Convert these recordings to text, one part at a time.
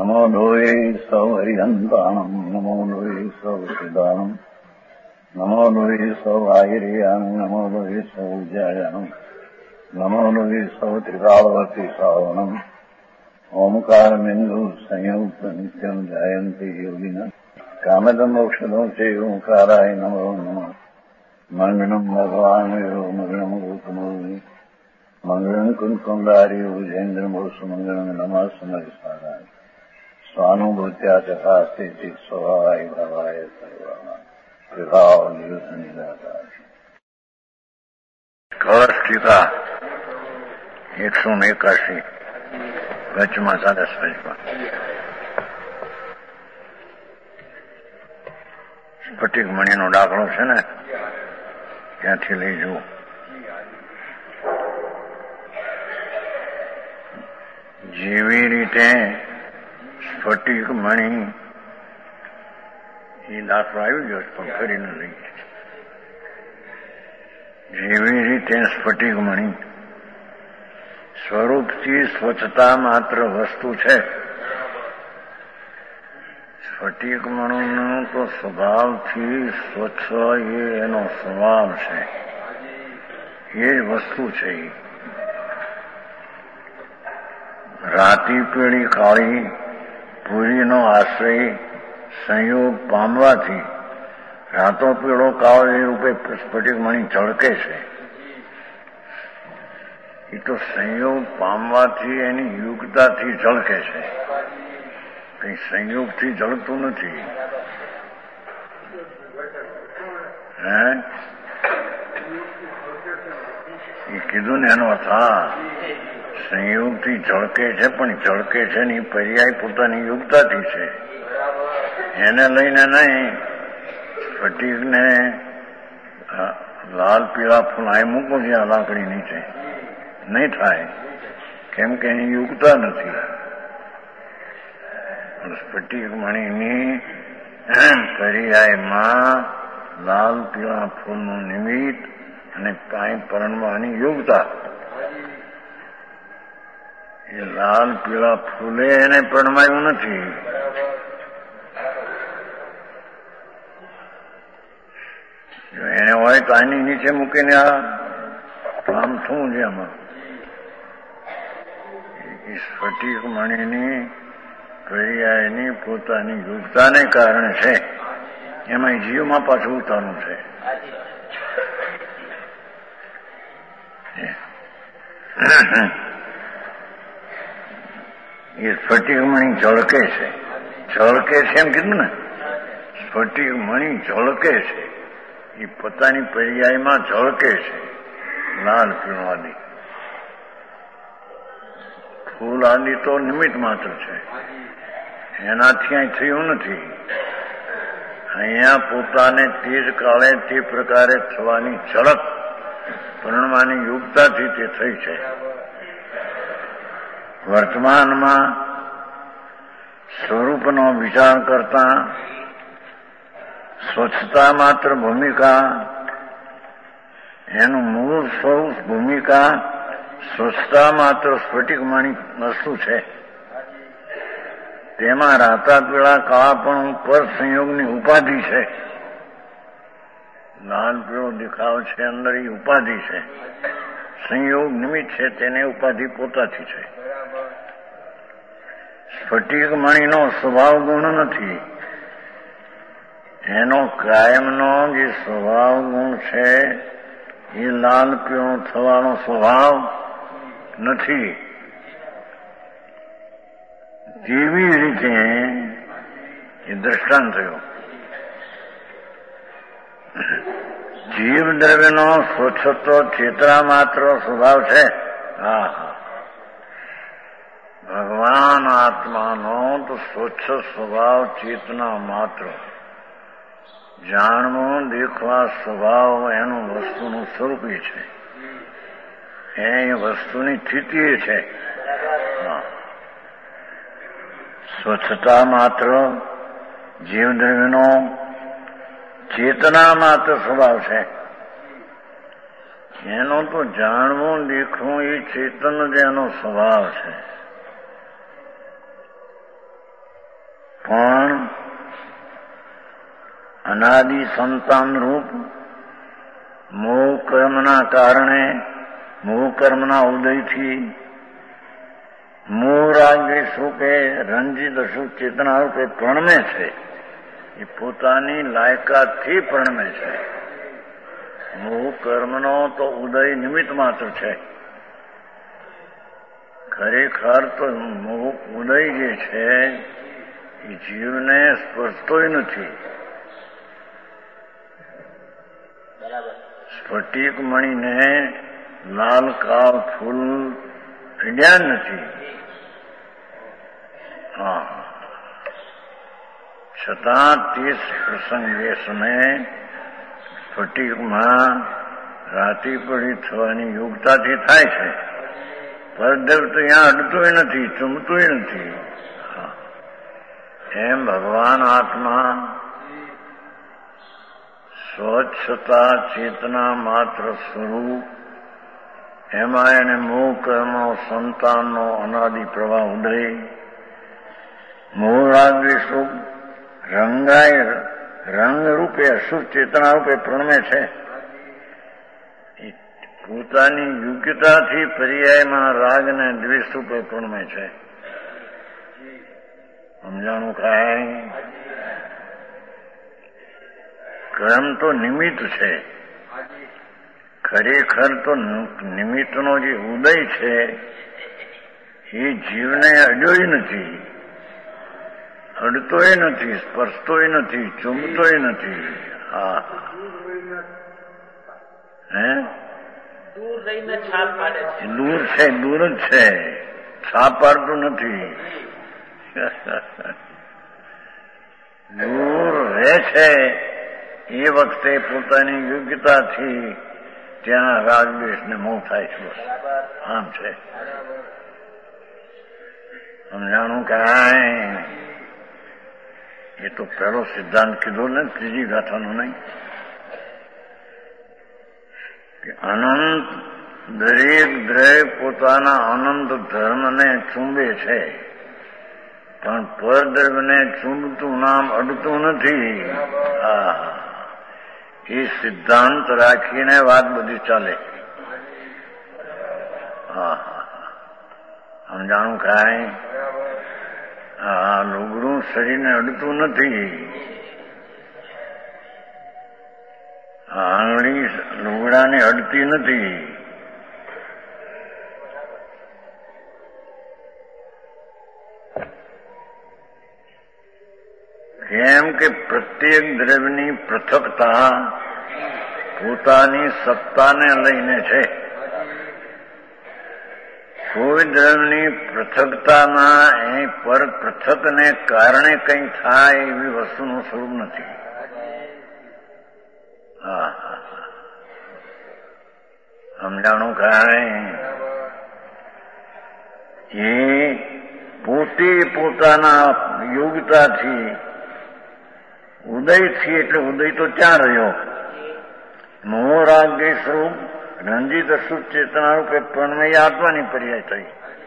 નમો લોહે સૌ હરિહંતાણમ નમો લોહે સૌ સિદ્ધાણમ નમો લોહે સૌ આહિર્યાણમ નમો લોહે સૌ જયાણમ નમો લોહે સૌ ત્રિકાળવતી શ્રાવણમ ઓમકારમિંદુ સંયુક્ત નિત્યમ જાયંતી યોગિના કામદમ ઔષધો છે ઓંકારાય નમો નમઃ મંગળમ ભગવાન મંગળમ ગોતમોહિ મંગળમ કુંકુંડારી ઉજેન્દ્રમોસુ મંગળમ નમઃ સમરિસારાય સ્વાનુભૂત્યા ચકાસ્તે સ્વભાવાય ભાવાય સર્વાના વિભાવ નિયુત નિરાકાર કળ સ્થિતા 181 વચમાં 7 સ્ફટિક મણીનો દાખલો છે ને ત્યાંથી લઈ જવું. જેવી રીતે સ્ફટિક મણી એ દાખલો આવી ગયો પણ ફરીને લઈએ. જેવી રીતે સ્ફટિક મણી સ્વરૂપથી સ્વચ્છતા માત્ર વસ્તુ છે. સ્ફટિક મણીનો તો સ્વભાવથી સ્વચ્છ એ એનો સ્વભાવ છે, એ જ વસ્તુ છે. રાતી પીળી કાળી પૂરીનો આશ્રય સંયોગ પામવાથી રાતો પીળો કાળી રૂપે સ્ફટિક મણી ઝળકે છે. એ તો સંયોગ પામવાથી એની યુગતાથી ઝળકે છે, કઈ સંયોગથી ઝળકતું નથી. એ કીધું ને એનો અર્થ સંયોગથી ઝળકે છે, પણ ઝળકે છે ને એ પર્યાય પોતાની યુગતાથી છે. એને લઈને નહીં સ્ફટિકને લાલ પીળા ફૂલ આ મૂકો જ્યાં લાકડી નીચે નહીં થાય, કેમ કે એની યુગતા નથી. સ્ફટિક મણીની પર્યાયમાં લાલ પીળા ફૂલનું નિમિત્ત અને કાંઈ પરણવાની યોગતા. એ લાલ પીળા ફૂલે એને પરણવાયું નથી. જો એને હોય તો આની નીચે મૂકીને આમ શું છે આમાં? સ્ફટિક મણીની પર્યાયની પોતાની યુગતાને કારણે છે. એમાં જીવમાં પાછું ઉતારવું છે. એ સ્ફટિક મણી ઝળકે છે. ઝળકે છે એમ કીધું ને, સ્ફટિક મણી ઝળકે છે. એ પોતાની પર્યાયમાં ઝળકે છે. લાલ પીળો આદિ ફૂલ આદિ તો નિમિત્ત માત્ર છે, એનાથી અહીં થયું નથી. અહીંયા પોતાને તે જ કાળે તે પ્રકારે થવાની ઝડપ પરણવાની યુગતાથી તે થઈ છે. વર્તમાનમાં સ્વરૂપનો વિચાર કરતા સ્વચ્છતા માત્ર ભૂમિકા, એનું મૂળ સ્વરૂપ ભૂમિકા સ્વચ્છતા માત્ર સ્ફટિક મણી વસ્તુ છે. તેમાં રાતા પીળા કાળાપણ પર સંયોગની ઉપાધિ છે. લાલ પીળો દેખાવ છે, અંદર એ ઉપાધિ છે. સંયોગ નિમિત્ત છે, તેને ઉપાધિ પોતાથી છે. સ્ફટિક મણીનો સ્વભાવ ગુણ નથી. એનો કાયમનો જે સ્વભાવ ગુણ છે એ લાલ પીળો થવાનો સ્વભાવ નથી. જેવી રીતે એ દ્રષ્ટાંત થયો. જીવ દ્રવ્યનો સ્વચ્છતો ચેતના માત્ર સ્વભાવ છે. ભગવાન આત્માનો તો સ્વચ્છ સ્વભાવ ચેતના માત્ર, જાણવો દેખવા સ્વભાવ એનું વસ્તુનું સ્વરૂપ છે. એ વસ્તુની સ્થિતિ છે. સ્વચ્છતા માત્ર જીવદ્રવ્યનો ચેતના માત્ર સ્વભાવ છે. એનો તો જાણવું દેખવું એ ચેતન જ એનો સ્વભાવ છે. પણ અનાદિ સંતાન રૂપ મોહ કર્મના કારણે, મોહ કર્મના ઉદયથી મોહ રાગ રૂપે રંજિત અશુદ્ધ ચેતના રૂપે પ્રણમે છે. એ પોતાની લાયકાતથી પ્રણમે છે. મોહ કર્મનો તો ઉદય નિમિત્ત માત્ર છે. ખરેખર તો મોહ ઉદય જે છે એ જીવને સ્પર્શતોય નથી. સ્ફટિક મણીને લાલ કાળ ફૂલ અડ્યા નથી. છતાં તે પ્રસંગે સમયે સ્ફટિકમાં રાતીપડી થવાની યોગ્યતાથી થાય છે. પરદેવ તો ત્યાં અડતું નથી, ચૂમતું નથી. એમ ભગવાન આત્મા સ્વચ્છતા ચેતના માત્ર સ્વરૂપ, એમાં એને મોહ કર્મ સંતાનનો અનાદિ પ્રવાહ ઉદય, મોહ રાગ સ્વરૂપ રંગાય રંગ રૂપે અશુદ્ધ ચેતના રૂપે પ્રણમે છે. પોતાની યોગ્યતાથી પર્યાયમાં રાગ ને દ્વેષ રૂપે પ્રણમે છે. સમજાણું કાંઈ? કર્મ તો નિમિત્ત છે. ખરેખર તો નિમિત્તનો જે ઉદય છે એ જીવને અડ્યોય નથી, અડતોય નથી, સ્પર્શતોય નથી, ચૂમતોય નથી. દૂર રહીને છાપ પાડે છે. દૂર છે, દૂર જ છે, છાપ પાડતું નથી. દૂર રહે છે એ વખતે પોતાની યોગ્યતાથી ત્યાં રાગદ્વેષને મોહ થાય છે. આમ છે. સમજાણું કાંઈ? એ તો પહેલો સિદ્ધાંત કીધો ને ત્રીજી ગાથાનો નહીં, કે અનંત દરેક દ્રવ્ય પોતાના અનંત ધર્મને ચૂંબે છે, પણ પરદ્રવ્યને ચૂંબતું નામ અડતું નથી. એ સિદ્ધાંત રાખીને વાત બધી ચાલે. સમજાણું કાંઈ? લુગડું શરીરને અડતું નથી. આંગળી લુગડાને અડતી નથી. કેમ કે પ્રત્યેક દ્રવ્યની પૃથકતા પોતાની સત્તાને લઈને છે. કોઈ દ્રવ્યની પૃથકતામાં એ પર પૃથકને કારણે કંઈ થાય એવી વસ્તુનું સ્વરૂપ નથી. સમજાણું કાંઈ? એ પોતે પોતાના યોગ્યતાથી ઉદયથી, એટલે ઉદય તો ત્યાં રહ્યો, મોહ રાગ સ્વરૂપ રંજિત અશુદ્ધ ચેતના રૂપે પ્રણમે આત્માની પર્યાય થઈ.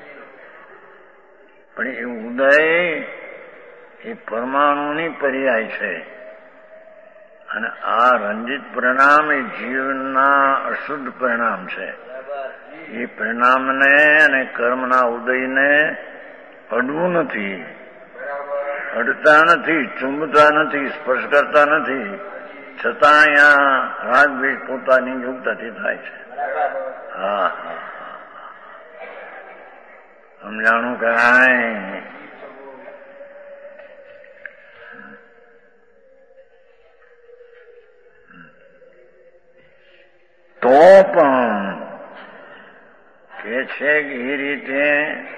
પણ એ ઉદય એ પરમાણુની પર્યાય છે, અને આ રંજિત પરિણામ એ જીવનના અશુદ્ધ પરિણામ છે. એ પરિણામને અને કર્મના ઉદયને અડવું નથી, અડતા નથી, ચૂંબતા નથી, સ્પર્શ કરતા નથી, છતાં અહીંયા રાગ દ્વેષ પોતાની યોગ્યતાથી થાય છે. સમજાણું કાંઈ? તો પણ કે છે કે એ રીતે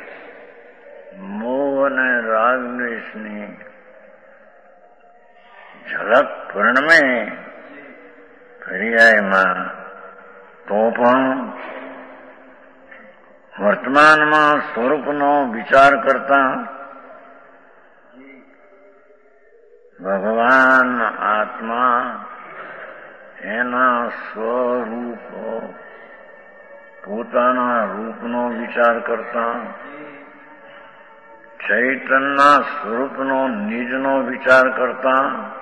મોહ અને રાગ દ્વેષની ઝલક પરિણમે પર્યાયમાં, તો પણ વર્તમાનમાં સ્વરૂપનો વિચાર કરતા ભગવાન આત્મા એના સ્વરૂપો પોતાના રૂપનો વિચાર કરતા ચૈતનના સ્વરૂપનો નિજનો વિચાર કરતા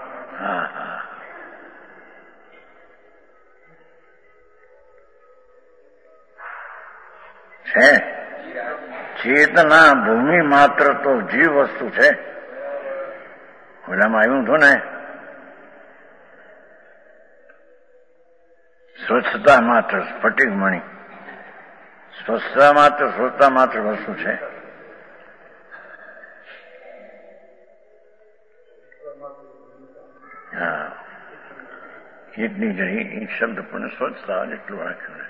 છે. ચેતના ભૂમિ માત્ર તો જીવ વસ્તુ છે. ઓલામાં આવ્યું હતું ને, સ્વચ્છતા માત્ર સ્ફટિક મણી, સ્વચ્છતા માત્ર વસ્તુ છે. હા, એટલી જ એ શબ્દ પણ સ્વચ્છતા જેટલું રાખ્યું.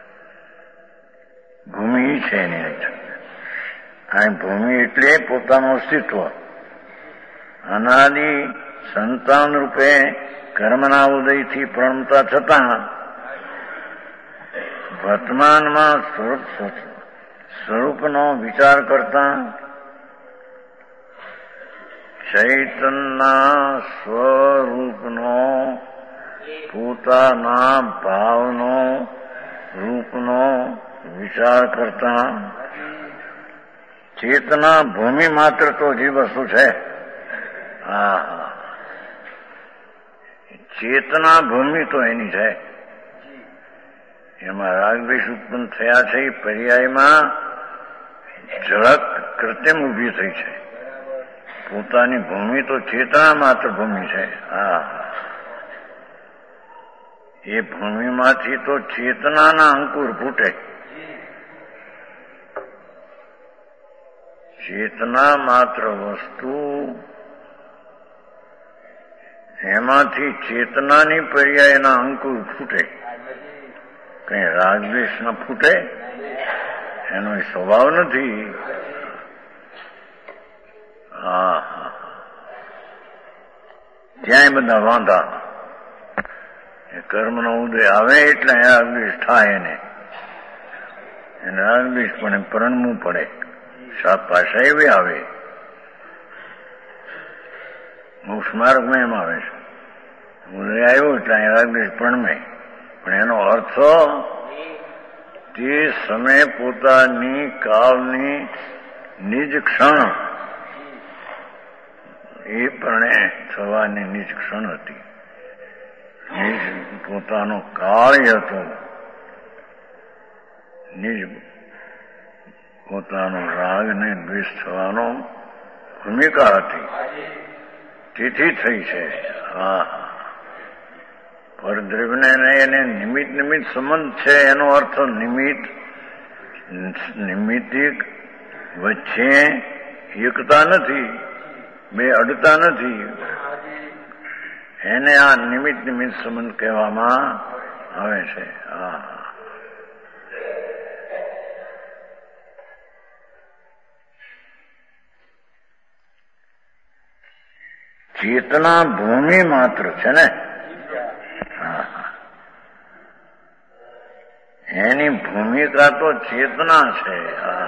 ભૂમિ છે એની આ ભૂમિ એટલે પોતાનું અસ્તિત્વ અનાદિ સંતાન રૂપે કર્મના ઉદયથી પ્રણમતા છતાં વર્તમાનમાં સ્વરૂપનો વિચાર કરતા ચૈતનના સ્વરૂપનો પોતાના ભાવનો રૂપનો વિચાર કરતા ચેતના ભૂમિ માત્ર તો જીવ વસ્તુ છે. હા, ચેતના ભૂમિ તો એની છે. એમાં રાગદ્વેષ ઉત્પન્ન થયા છે એ પર્યાયમાં ઝડપ કૃત્રિમ ઊભી થઈ છે. પોતાની ભૂમિ તો ચેતના માત્ર ભૂમિ છે. હા, એ ભૂમિમાંથી તો ચેતનાના અંકુર ફૂટે. ચેતના માત્ર વસ્તુ, એમાંથી ચેતનાની પર્યાયના અંકુર ફૂટે. કઈ રાગદ્વેષ ન ફૂટે, એનો સ્વભાવ નથી. હા, ત્યાંય બધા વાંધા. એ કર્મનો ઉદય આવે એટલે રાગદ્વેષ થાય. એને રાગદ્વેષ પણ પરણવું પડે. સાત પાછા એવી આવે, મોક્ષ માર્ગમાં એમ આવે છે. ઉદય આવ્યો એટલે અહીં રાગદ્વેષ પ્રણમે. પણ એનો અર્થ તે સમય પોતાની કાળની નિજ ક્ષણ એ પણ થવાની નિજ ક્ષણ હતી. નિજ પોતાનો કાળ હતો. નિજ પોતાનો રાગ ને દ્વેષ થવાનો ભૂમિકા હતી. તેથી થઈ છે. હા, પરદ્રવ્યને એને નિમિત્ત સંબંધ છે. એનો અર્થ નિમિત્તિક વચ્ચે એકતા નથી, બે અડતા નથી. એને આ નિમિત્ત સંબંધ કહેવામાં આવે છે. હા, ચેતના ભૂમિ માત્ર છે ને. એની ભૂમિકા તો ચેતના છે.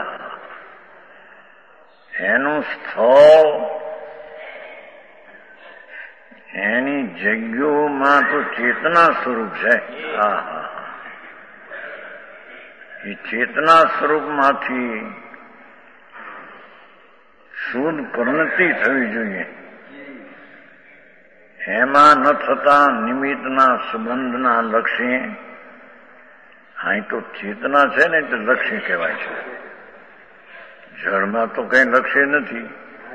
એનું સ્થળ, એની જગ્યાઓમાં તો ચેતના સ્વરૂપ છે. એ ચેતના સ્વરૂપમાંથી શુદ્ધ પરિણતિ થવી જોઈએ. એમાં ન થતા નિમિત્તના સંબંધના લક્ષ્ય. અહીં તો ચેતના છે ને એટલે લક્ષ્ય કહેવાય છે. જળમાં તો કઈ લક્ષ્ય નથી.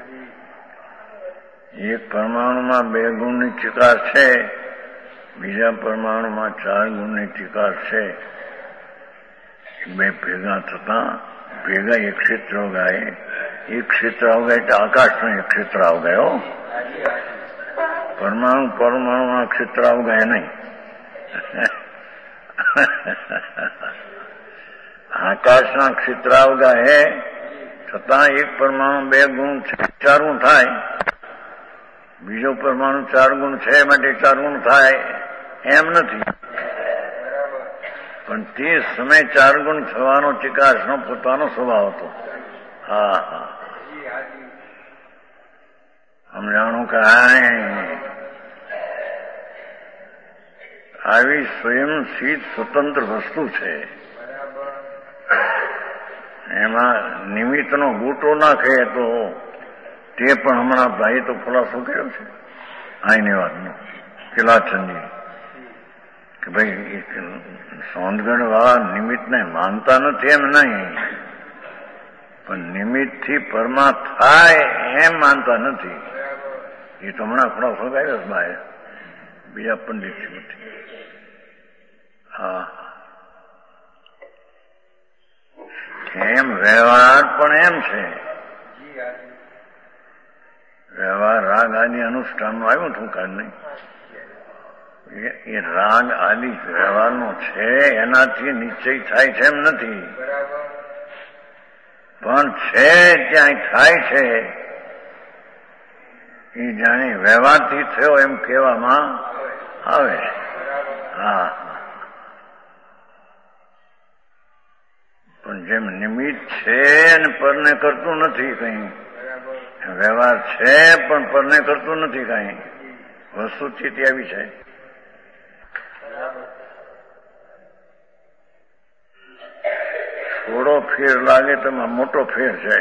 એક પરમાણુમાં 2 ગુણની ચિકાસ છે, બીજા પરમાણુમાં 4 ગુણની ચિકાસ છે. બે ભેગા થતા ભેગા એક ક્ષેત્ર અવગાય. એક ક્ષેત્ર અવગાય એટલે આકાશનો એક ક્ષેત્ર અવગાયો. પરમાણુના ક્ષેત્ર અવગાય નહીં. આકાશના ક્ષેત્ર અવગાય છતાં એક પરમાણુ 2 ગુણ 4 ગુણ થાય. બીજો પરમાણુ 4 ગુણ છે માટે 4 ગુણ થાય એમ નથી. પણ તે સમય 4 ગુણ થવાનો ચિકાસનો પોતાનો સ્વભાવ હતો. હા, સમજાણું કે આવી સ્વયં સિદ્ધ સ્વતંત્ર વસ્તુ છે. એમાં નિમિત્તનો ગોટો નાખે તો તે પણ હમણાં ભાઈએ તો ખુલાસો કર્યો છે અહીંની વાતનો કિલાચંદજી કે ભાઈ સોનગઢ વાળા નિમિત્તને માનતા નથી એમ નહીં, પણ નિમિત્તથી પરમા થાય એમ માનતા નથી. એ તો હમણાં ખુલાસો કર્યો છે ભાઈ બીજા પંડિત નથી. હા, એમ વ્યવહાર પણ એમ છે. વ્યવહાર રાગ આદિ અનુષ્ઠાનનું આવ્યું હતું કાલ નહીં, એ રાગ આદિ વ્યવહારનો છે એનાથી નિશ્ચય થાય છે એમ નથી, પણ છે ત્યાં થાય છે એ જાણે વ્યવહારથી થયો એમ કહેવામાં આવે છે. હા, પણ જેમ નિમિત્ત છે અને પરને કરતું નથી કઈ, વ્યવહાર છે પણ પરને કરતું નથી કઈ, વસ્તુસ્થિતિ આવી છે. થોડો ફેર લાગે તો મોટો ફેર છે.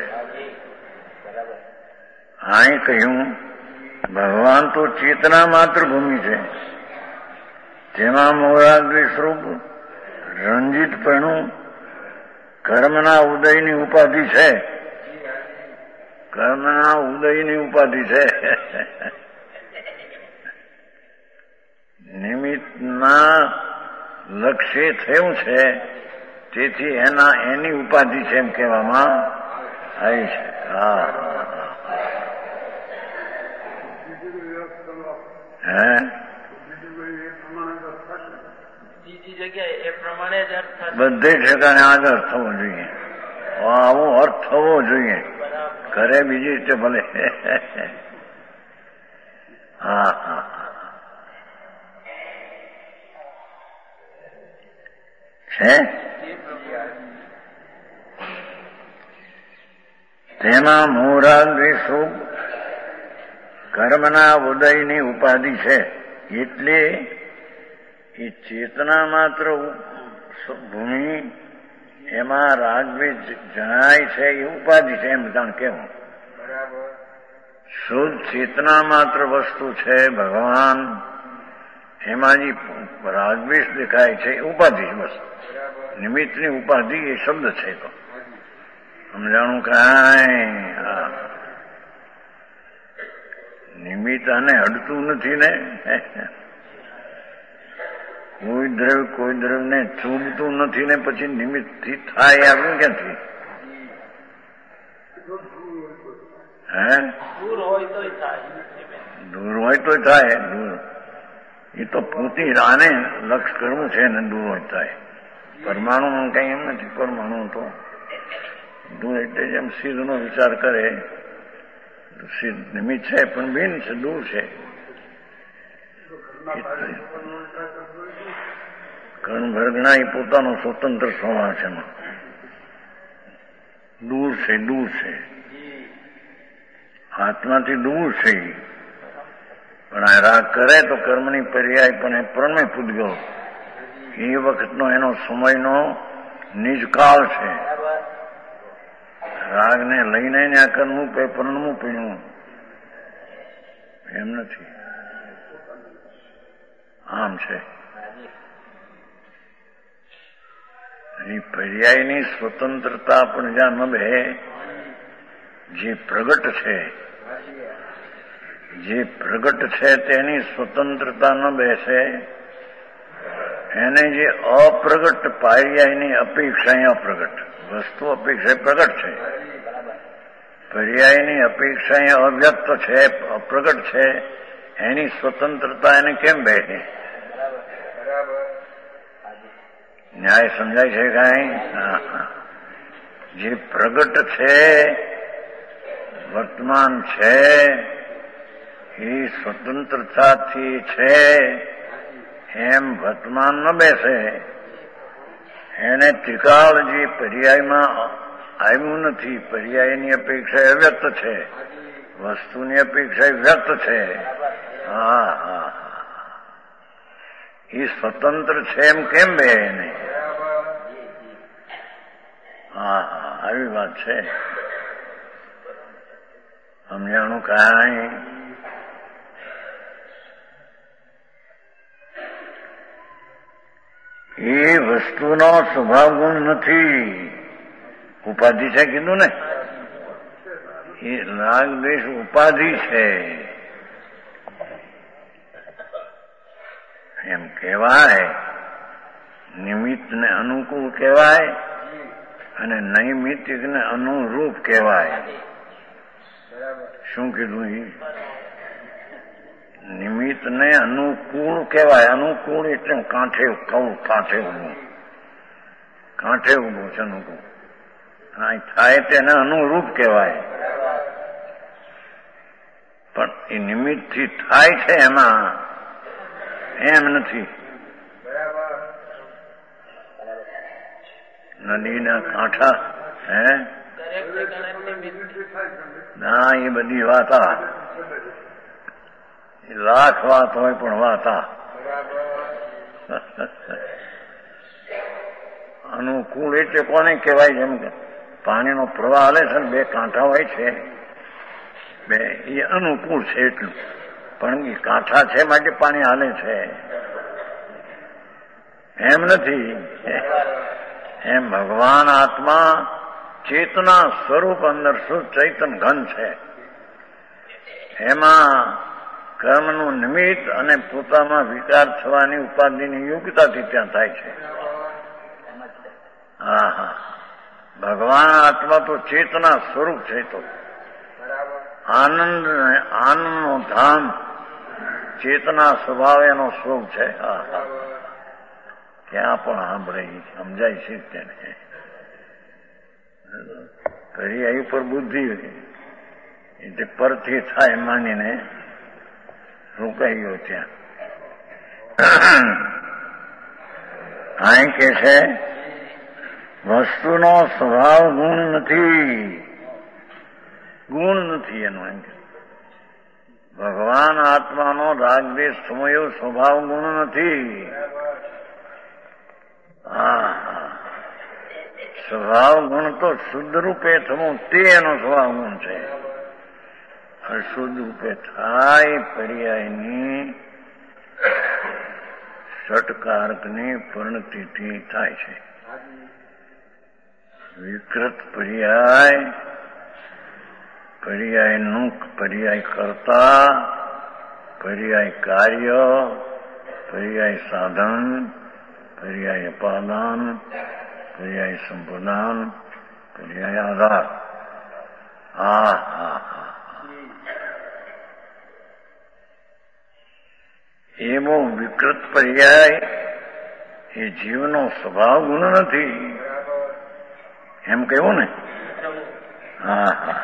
અહીં કહ્યું ભગવાન તો ચેતના માત્ર ભૂમિ છે, જેમાં મોરાગ્રી સ્વરૂપ રંજિતપણું કર્મના ઉદયની ઉપાધિ છે. કર્મના ઉદયની ઉપાધિ છે. નિમિત્તના લક્ષ્ય થયું છે, તેથી એની ઉપાધિ છે એમ કહેવામાં આવી છે. હા, હે બધે ઠેકાણે આ જ અર્થ થવો જોઈએ. આવો અર્થ થવો જોઈએ, કરે બીજી રીતે ભલે. હા, હા, છે તેમાં મોરાગ્રી સ્વરૂપ કર્મના ઉદયની ઉપાધિ છે, એટલે એ ચેતના માત્ર ભૂમિ એમાં રાગદ્વેષ જણાય છે એ ઉપાધિ છે એમ જાણ કેવું. શુદ્ધ ચેતના માત્ર વસ્તુ છે ભગવાન, એમાં જે રાગદ્વેષ દેખાય છે એ ઉપાધિ છે બસ. નિમિત્તની ઉપાધિ એ શબ્દ છે. તો સમજાણું કાંઈ? હા, નિમિત્ત આને અડતું નથી ને. કોઈ દ્રવ્યને ચૂમતું નથી ને પછી નિમિત્તથી થાય આવ્યું ક્યાંથી? હે, દૂર હોય તો થાય. દૂર એ તો પોતે આને લક્ષ કરવું છે ને દૂર હોય થાય. પરમાણુ કઈ એમ નથી. પરમાણુ તો દૂર એટલે જેમ સિદ્ધનો વિચાર કરે, સિદ્ધ નિમિત્ત છે પણ બિન છે, દૂર છે. કર્ણભર્ગના એ પોતાનો સ્વતંત્ર સ્વભાવ છે, દૂર છે. દૂર છે, આત્માથી દૂર છે. પણ આ રાગ કરે તો કર્મની પર્યાય પણ એ પ્રણય પૂતગલ, એ વખતનો એનો સમયનો નિજકાળ છે. રાગને લઈને આ કર્મનું પ્રણનું પીણું એમ નથી. આમ છે. એ પર્યાયની સ્વતંત્રતા પણ જ્યાં ન બે, જે પ્રગટ છે તેની સ્વતંત્રતા ન બેસે, એને જે અપ્રગટ પર્યાયની અપેક્ષા અપ્રગટ વસ્તુ અપેક્ષા પ્રગટ છે, પર્યાયની અપેક્ષા અવ્યક્ત છે, અપ્રગટ છે, એની સ્વતંત્રતા એને કેમ બેસે? ન્યાય સમજાય છે કાંઈ? જે પ્રગટ છે, વર્તમાન છે, એ સ્વતંત્રતાથી છે એમ વર્તમાન ન બેસે. એને ત્રિકાળ જે પર્યાયમાં આવ્યું નથી, પર્યાયની અપેક્ષા અવ્યક્ત છે, વસ્તુની અપેક્ષા વ્યક્ત છે. હા, હા, એ સ્વતંત્ર છે એમ કેમ બે એને? હા, હા, આવી વાત છે. સમજાણું કાંઈ? એ વસ્તુનો સ્વભાવ ગુણ નથી, ઉપાધિ છે કીધું ને. એ રાગ દ્વેષ ઉપાધિ છે એમ કહેવાય. નિમિત્તને અનુકૂળ કહેવાય અને નૈમિત્તિકને અનુરૂપ કહેવાય. શું કીધું? એ નિમિત્તને અનુકૂળ કહેવાય. અનુકૂળ એટલે કાંઠે કહું, કાંઠે ઉભું, કાંઠે ઉભું છે અનુકૂળ. થાય તેને અનુરૂપ કહેવાય. પણ એ નિમિત્તથી થાય છે એમાં એમ નથી. નદીના કાંઠા હે ના, એ બધી વાતા, લાખ વાત હોય પણ વાતા. અનુકૂળ એટલે કોને કહેવાય? જેમ કે પાણીનો પ્રવાહ હાલે છે ને, બે કાંઠા હોય છે, બે એ અનુકૂળ છે એટલું. પણ એ કાંઠા છે માટે પાણી હાલે છે એમ નથી. એમ ભગવાન આત્મા ચેતના સ્વરૂપ અંદર શુદ્ધ ચૈતન ઘન છે. એમાં કર્મનું નિમિત્ત અને પોતામાં વિકાર થવાની ઉપાધિની યોગ્યતાથી ત્યાં થાય છે. હા હા, ભગવાન આત્મા તો ચેતના સ્વરૂપ છે. તો આનંદનું ધામ ચેતના સ્વભાવ એનો સ્વરૂપ છે. હા હા, ક્યાં પણ સાંભળે સમજાય છે તેને. ઘડિયાળ ઉપર બુદ્ધિ એટલે પરથી થાય માનીને રોકાઈ ગયો ત્યાં. અહીં કે છે વસ્તુનો સ્વભાવ ગુણ નથી, ગુણ નથી એનો. એમ કે ભગવાન આત્માનો રાગદ્વેષ સમયો સ્વભાવ ગુણ નથી. હા, સ્વભાવ ગુણ તો શુદ્ધ રૂપે થવું તે એનો સ્વભાવ ગુણ છે. અશુદ્ધ રૂપે થાય પર્યાયની ષટકારકની પરિણતિથી થાય છે. વિકૃત પર્યાય, પર્યાયનું પર્યાય કરતા, પર્યાય કાર્ય, પર્યાય સાધન, પર્યાય અપાદાન, પર્યાય સંપ્રદાન, પર્યાય આધાર. હા હા હા, એવો વિકૃત પર્યાય એ જીવનો સ્વભાવ ગુણ નથી એમ કહેવું ને. હા હા,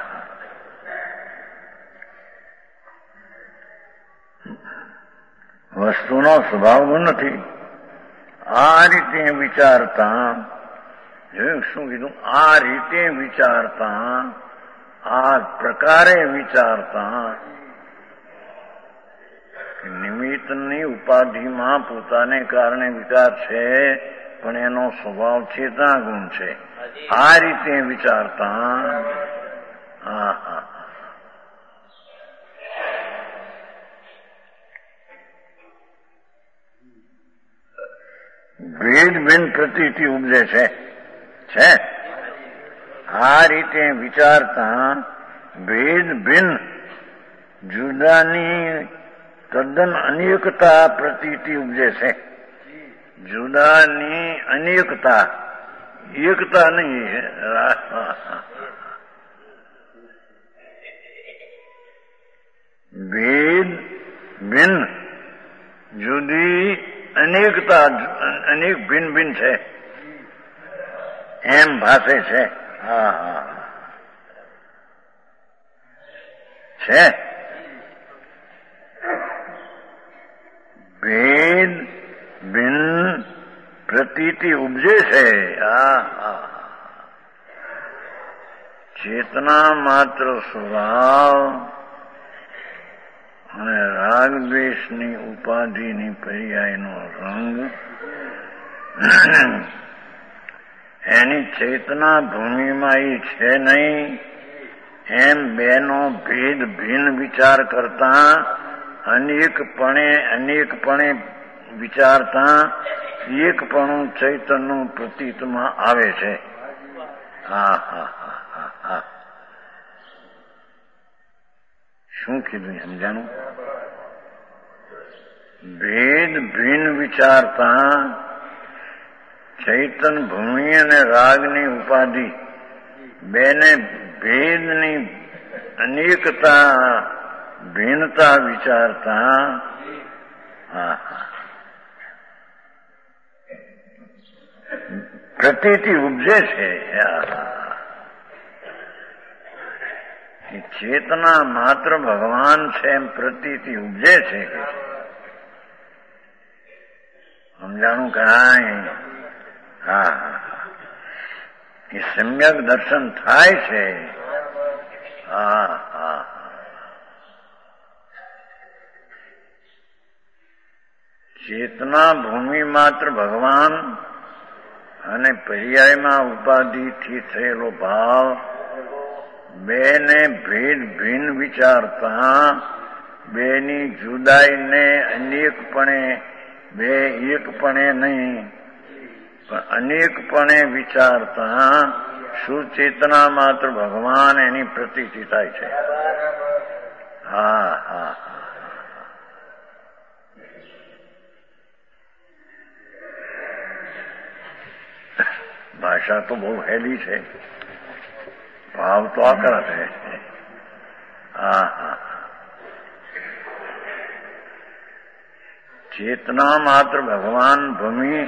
વસ્તુનો સ્વભાવ ગુણ નથી. આ રીતે વિચારતા, જોયું શું કીધું? આ રીતે વિચારતા, આ પ્રકારે વિચારતા નિમિત્તની ઉપાધિમાં પોતાને કારણે વિકાર છે, પણ એનો સ્વભાવ ચેતના ગુણ છે. આ રીતે વિચારતા હા હા, ભેદ ભિન્ન પ્રતીતિ ઉપજે છે. આ રીતે વિચારતા ભેદ ભિન્ન જુદાની તદ્દન અનેકતા પ્રતીતિ ઉપજે છે. જુદાની અનેકતા, એકતા નહીં. ભેદ ભિન્ન જુદી અનેકતા, અનેક ભિન્ન ભિન્ન છે એમ ભાષે છે. હા હા, છે ભેદ ભિન્ન પ્રતીતિ ઉપજે છે. હા હા, ચેતના માત્ર સ્વભાવ અને રાગ દ્વેષની ઉપાધિની પર્યાયનો રંગ એની ચેતના ભૂમિમાં એ છે નહીં એમ બેનો ભેદ ભિન્ન વિચાર કરતા અનેકપણે વિચારતા એકપણું ચૈતન્યનું પ્રતીતમાં આવે છે. હા હા હા હા હા. શું કીધું સમજાણું? ભેદ ભિન્ન વિચારતા ચૈતન ભૂમિ અને રાગની ઉપાધિ બેને ભેદની અનેકતા ભિન્નતા વિચારતા પ્રતીતિ ઉપજે છે. ચેતના માત્ર ભગવાન છે એમ પ્રતીતિ ઉપજે છે. સમજાણું કાંઈ? હા એ સમ્યક દર્શન થાય છે. હા હા. ચેતના ભૂમિ માત્ર ભગવાન અને પર્યાયમાં ઉપાધિથી થયેલો ભાવ બેને ભેદ ભિન્ન વિચારતા બેની જુદાઈને અનેકપણે બે એકપણે નહીં પણ અનેકપણે વિચારતા સુચેતના માત્ર ભગવાન એની પ્રતીતિ થાય છે. હા હા. ભાષા તો બહુ હેલી છે, ભાવ તો આકરા છે. હા હા. ચેતના માત્ર ભગવાન ભૂમિ,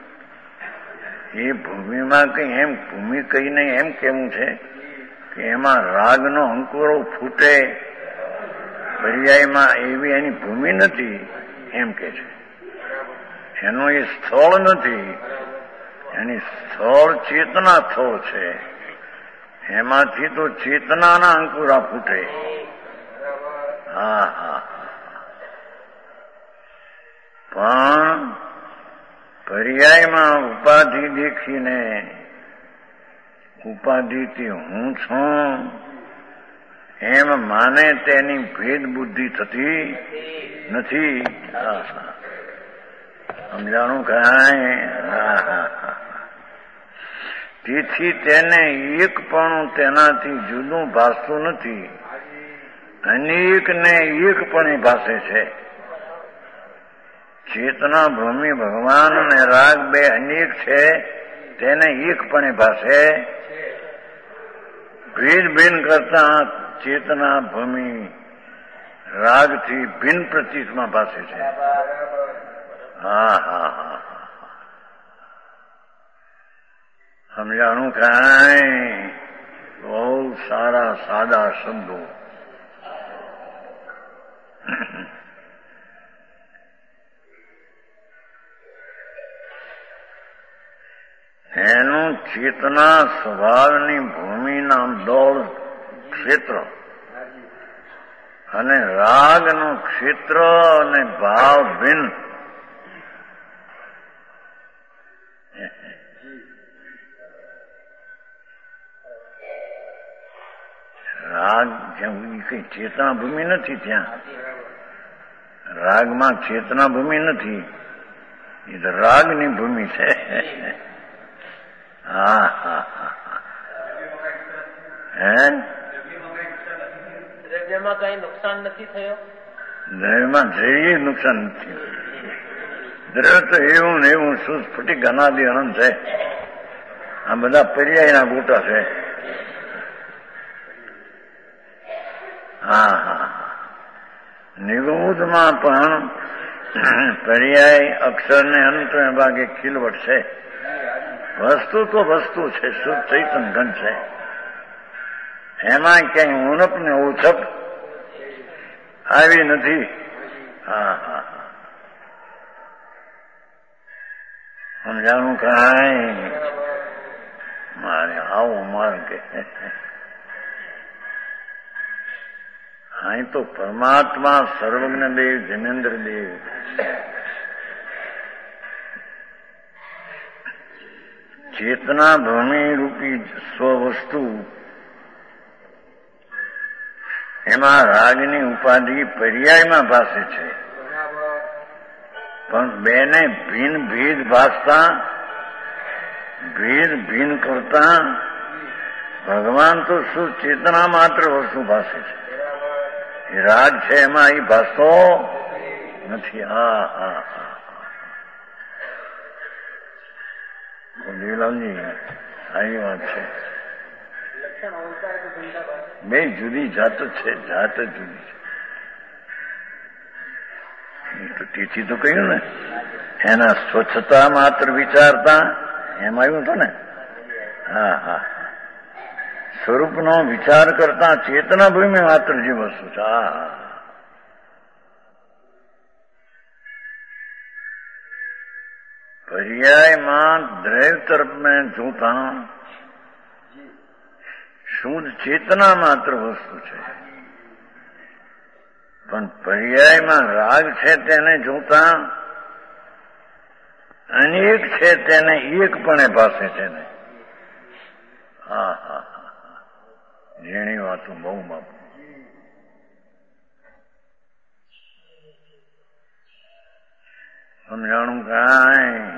એ ભૂમિમાં કઈ એમ ભૂમિ કઈ નહીં એમ કેવું છે કે એમાં રાગનો અંકુરો ફૂટે, પર્યાયમાં એવી એની ભૂમિ નથી એમ કે છે. એનું એ સ્થળ નથી, એની સ્થળ ચેતના સ્થળ છે. એમાંથી તો ચેતનાના અંકુરા ફૂટે. હા હા. પણ પર્યાયમાં ઉપાધિ દેખીને ઉપાધિથી હું છું એમ માને તેની ભેદ બુદ્ધિ થતી નથી. સમજાણું કાંઈ? હા હા. તેથી તેને એકપણું તેનાથી જુદું ભાસતું નથી, અનેકને એકપણે ભાસે છે. ચેતના ભૂમિ ભગવાન અને રાગ બે અનેક છે, તેને એકપણે ભાસે. ભેદ ભિન્ન કરતા ચેતના ભૂમિ રાગથી ભિન્ન પ્રતીતમાં ભાસે છે. હા હા હા. સમજાણું કાંઈ? બહુ સારા સાદા શબ્દો. એનું ચેતના સ્વભાવની ભૂમિના દોડ ક્ષેત્ર અને રાગનું ક્ષેત્ર અને ભાવ ભિન્ન. રાગ જ્યાં કઈ ચેતના ભૂમિ નથી, ત્યાં રાગમાં ચેતના ભૂમિ નથી, એ તો રાગની ભૂમિ છે. હા હા હા. હે? દ્રવ્યમાં કઈ નુકસાન નથી થયો? દ્રવ્યમાં જઈએ નુકસાન નથી. દ્રવ્ય તો એવું ને એવું સ્ફટિક અનાદિ અનંત છે. આ બધા પર્યાયના ગોટા છે. હા હા. નિગૂઢમાં પણ પર્યાય અક્ષરને અંત ભાગે ખીલવટ છે. વસ્તુ તો વસ્તુ છે, શુદ્ધ ચૈતન ઘન છે. એમાં ક્યાંય ઉણપ ને ઓછપ આવી નથી. હા હા. સમજાણું કાંઈ? મારે આવું માર્ગ અહીં તો પરમાત્મા સર્વજ્ઞ દેવ જિનેન્દ્ર દેવ ચેતના ભૂમિ રૂપી સ્વવસ્તુ એમાં રાગની ઉપાધિ પર્યાયમાં ભાસે છે, પણ બેને ભિન્ન ભેદ ભાસતા, ભેદ ભિન્ન કરતા ભગવાન તો શું ચેતના માત્ર વસ્તુ ભાસે છે. એ રાગ છે એમાં એ ભાસતો નથી. હા હા હા દેવલાલજી આવી વાત છે. બે જુદી જાત છે, જાત જુદી છે. તેથી તો કહ્યું ને એના સ્વચ્છતા માત્ર વિચારતા એમ આવ્યું હતું ને. હા હા સ્વરૂપનો વિચાર કરતા ચેતના ભૂમિ માત્ર જે વસ્તુ છે. હા પર્યાયમાં દ્રૈવ તરફને જોતા શુદ્ધ ચેતના માત્ર વસ્તુ છે, પણ પર્યાયમાં રાગ છે તેને જોતા અનેક છે તેને એકપણે પાસે છે ને. હા હા હા જેની વાતો બહુ બાપુ. સમજાણું કાંઈ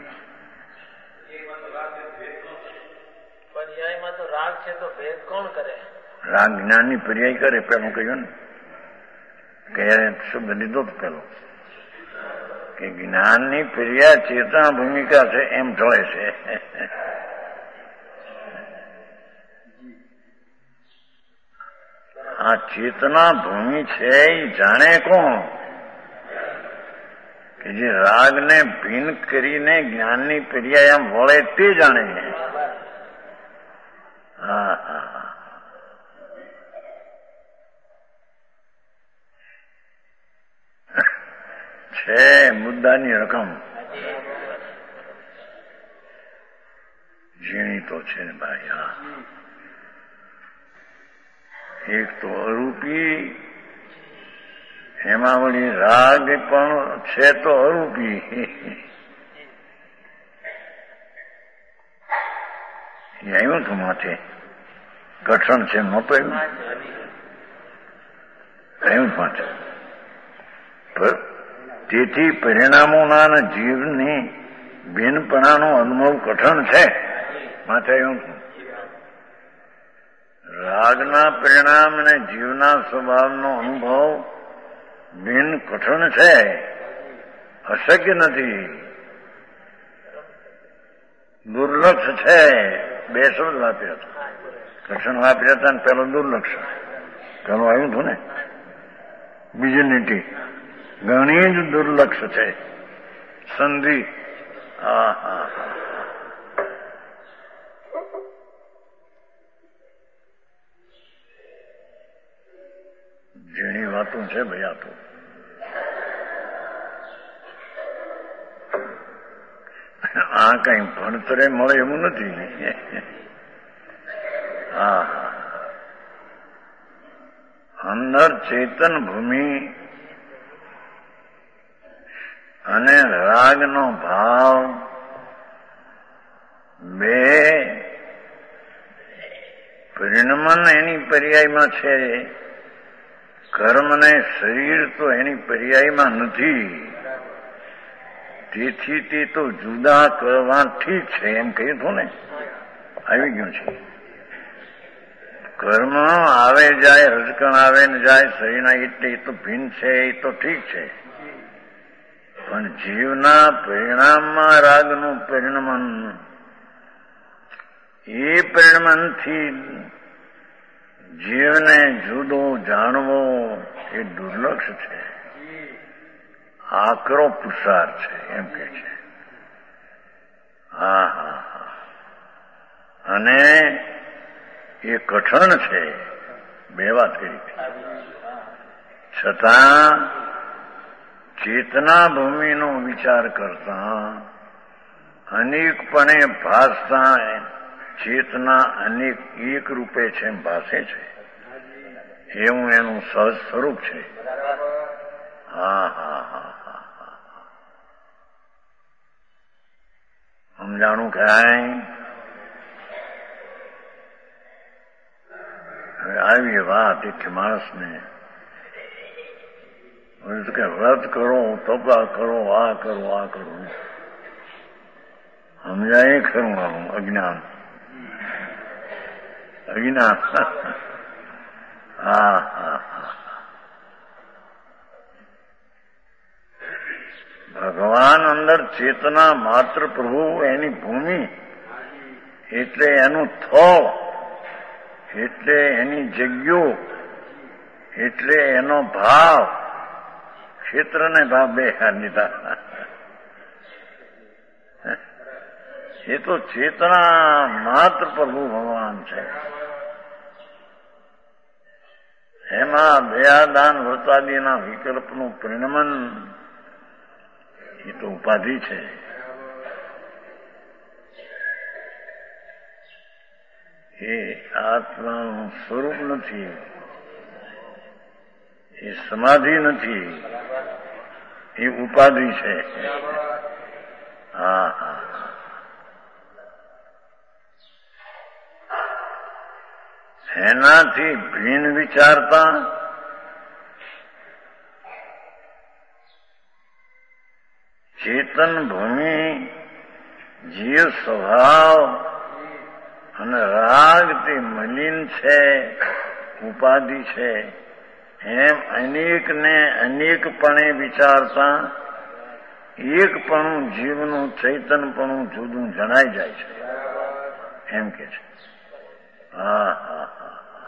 પર્યાયમાં તો રાગ છે તો ભેદ કોણ કરે? રાગ જ્ઞાનની પર્યાય કરે. પેલું કહ્યું ને કે શબ્દ લીધો તો પેલો કે જ્ઞાનની પર્યાય ચેતના ભૂમિકા છે એમ ઢળે છે. આ ચેતના ભૂમિ છે એ જાણે કોણ? કે જે રાગને ભિન્ન કરીને જ્ઞાનની પર્યાય આમ વળે તે જાણે. હા હા છે મુદ્દાની રકમ ઝીણી તો છે ને ભાઈ. હા એક તો અરૂપી, એમાં વળી રાગ પણ છે તો અરૂપી. એ આવ્યું હતું માથે કઠણ છે નહોતો આવ્યું માથે. તેથી પરિણામોના જીવની ભિન્નપણાનો અનુભવ કઠણ છે માથે આવ્યું હતું. રાગના પરિણામ અને જીવના સ્વભાવનો અનુભવ ભિન્ન કઠણ છે, અશક્ય નથી, દુર્લક્ષ છે. બે શબ્દ વાપર્યા હતા, કઠણ વાપર્યા હતા ને પેલો દુર્લક્ષ. પેલું આવ્યું હતું ને બીજી નીતિ ઘણી જ દુર્લક્ષ છે સંધિ. હા હા જેની વાતો છે ભાઈ. આ તો આ કઈ ભણતરે મળે એવું નથી. હા અંદર ચેતન ભૂમિ અને રાગનો ભાવ બે પરિણમન એની પર્યાયમાં છે. કર્મ ને શરીર તો એની પર્યાયમાં નથી. તેથી તે તો જુદા કરવા ઠીક છે એમ કહ્યું હતું ને. આવી ગયું છે. કર્મ આવે જાય, રજકણ આવે ને જાય શરીરના, એટલે એ તો ભિન્ન છે, એ તો ઠીક છે. પણ જીવના પરિણામમાં રાગનું પરિણમન, એ પરિણમનથી જીવને જુદો જાણવો એ દુર્લક્ષ છે, આકરો પુરુષાર્થ છે એમ કે છે. હા હા હા અને એ કઠણ છે. બે વાત કરી છતાં ચેતના ભૂમિનો વિચાર કરતા અનેકપણે ભાસતા ચેતના અનેક એક રૂપે છે એમ ભાસે છે, એવું એનું સહજ સ્વરૂપ છે. હા હા હા હા સમજાણું કાંઈ? હવે આવી વાત એટલે માણસને કે વ્રત કરો, તપા કરો, આ કરો, આ કરો, સમજાય ખરું આવું અજ્ઞાન. અજ્ઞાન. હા હા હા. ભગવાન અંદર ચેતના માત્ર પ્રભુ એની ભૂમિ, એટલે એનું થોળ, એટલે એની જગ્યો, એટલે એનો ભાવ, ક્ષેત્ર ને ભાવ બે લીધા. એ તો ચેતના માત્ર પ્રભુ ભગવાન છે. એમાં દયાદાન વ્રતાદિના વિકલ્પનું પરિણમન એ તો ઉપાધિ છે. એ આત્માનું સ્વરૂપ નથી, એ સમાધિ નથી, એ ઉપાધિ છે. હા હા. એનાથી ભિન્ન વિચારતા ચેતન ભૂમિ, જીવ સ્વભાવ અને રાગ તે મલિન છે, ઉપાધિ છે, એમ અનેકને અનેકપણે વિચારતા એકપણું જીવનું ચૈતનપણું જુદું જણાઈ જાય છે, એમ કે છે. હા હા હા.